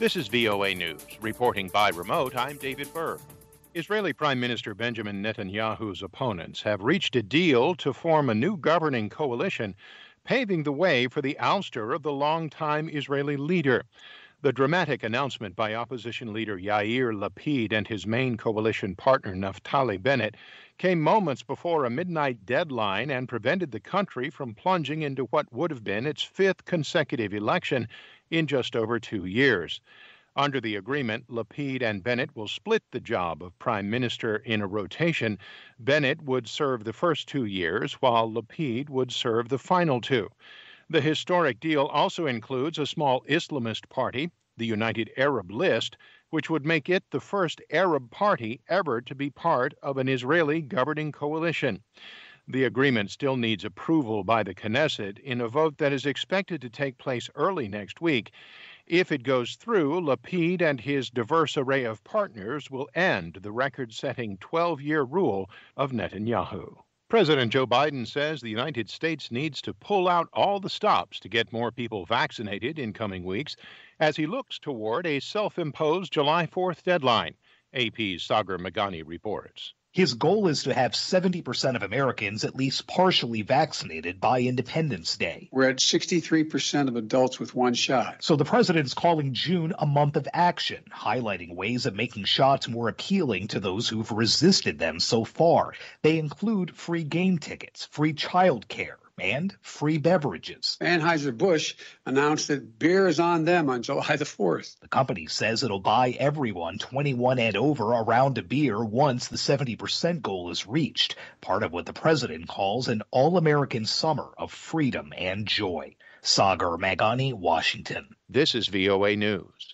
This is VOA News. Reporting by remote, I'm David Byrd. Israeli Prime Minister Benjamin Netanyahu's opponents have reached a deal to form a new governing coalition, paving the way for the ouster of the longtime Israeli leader. The dramatic announcement by opposition leader Yair Lapid and his main coalition partner Naftali Bennett came moments before a midnight deadline and prevented the country from plunging into what would have been its fifth consecutive election in just over 2 years. Under the agreement, Lapid and Bennett will split the job of prime minister in a rotation. Bennett would serve the first 2 years, while Lapid would serve the final 2. The historic deal also includes a small Islamist party, the United Arab List, which would make it the first Arab party ever to be part of an Israeli governing coalition. The agreement still needs approval by the Knesset in a vote that is expected to take place early next week. If it goes through, Lapid and his diverse array of partners will end the record-setting 12-year rule of Netanyahu. President Joe Biden says the United States needs to pull out all the stops to get more people vaccinated in coming weeks as he looks toward a self-imposed July 4th deadline. AP's Sagar Meghani reports. His goal is to have 70% of Americans at least partially vaccinated by Independence Day. We're at 63% of adults with one shot. So the president's calling June a month of action, highlighting ways of making shots more appealing to those who've resisted them so far. They include free game tickets, free child care, and free beverages. Anheuser-Busch announced that beer is on them on July the 4th. The company says it'll buy everyone 21 and over a round of beer once the 70% goal is reached, part of what the president calls an all-American summer of freedom and joy. Sagar Meghani, Washington. This is VOA News.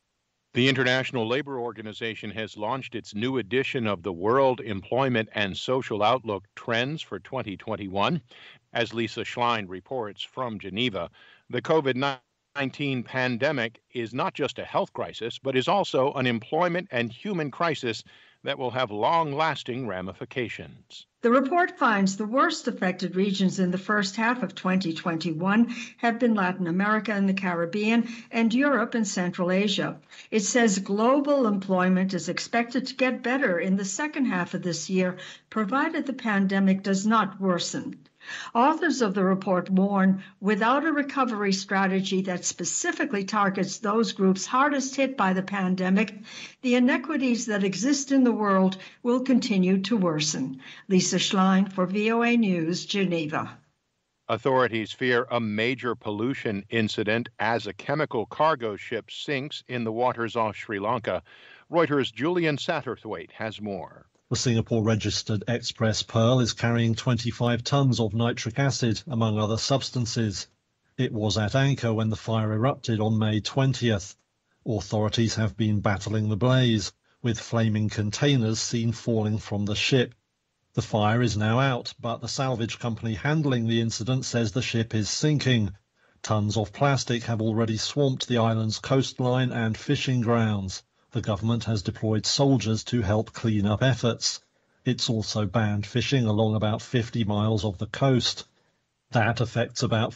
The International Labor Organization has launched its new edition of the World Employment and Social Outlook Trends for 2021. As Lisa Schlein reports from Geneva, the COVID-19 pandemic is not just a health crisis, but is also an employment and human crisis that will have long-lasting ramifications. The report finds the worst affected regions in the first half of 2021 have been Latin America and the Caribbean and Europe and Central Asia. It says global employment is expected to get better in the second half of this year, provided the pandemic does not worsen. Authors of the report warn, without a recovery strategy that specifically targets those groups hardest hit by the pandemic, the inequities that exist in the world will continue to worsen. Lisa Schlein for VOA News, Geneva. Authorities fear a major pollution incident as a chemical cargo ship sinks in the waters off Sri Lanka. Reuters' Julian Satterthwaite has more. The Singapore-registered Express Pearl is carrying 25 tons of nitric acid, among other substances. It was at anchor when the fire erupted on May 20th. Authorities have been battling the blaze, with flaming containers seen falling from the ship. The fire is now out, but the salvage company handling the incident says the ship is sinking. Tons of plastic have already swamped the island's coastline and fishing grounds. The government has deployed soldiers to help clean up efforts. It's also banned fishing along about 50 miles of the coast. That affects about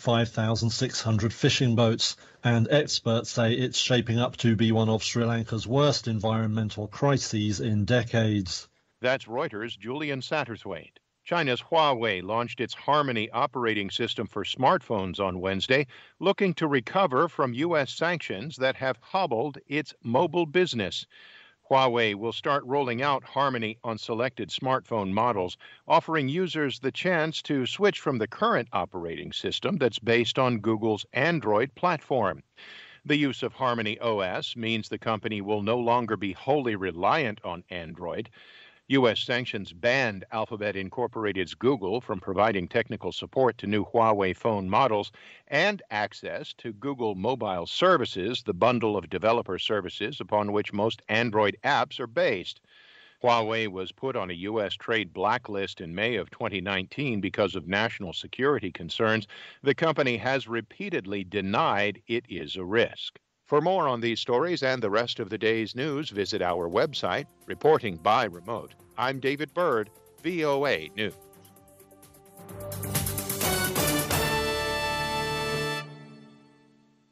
5,600 fishing boats, and experts say it's shaping up to be one of Sri Lanka's worst environmental crises in decades. That's Reuters' Julian Satterthwaite. China's Huawei launched its Harmony operating system for smartphones on Wednesday, looking to recover from U.S. sanctions that have hobbled its mobile business. Huawei will start rolling out Harmony on selected smartphone models, offering users the chance to switch from the current operating system that's based on Google's Android platform. The use of Harmony OS means the company will no longer be wholly reliant on Android. U.S. sanctions banned Alphabet Incorporated's Google from providing technical support to new Huawei phone models and access to Google Mobile Services, the bundle of developer services upon which most Android apps are based. Huawei was put on a U.S. trade blacklist in May of 2019 because of national security concerns. The company has repeatedly denied it is a risk. For more on these stories and the rest of the day's news, visit our website, Reporting by Remote. I'm David Byrd, VOA News.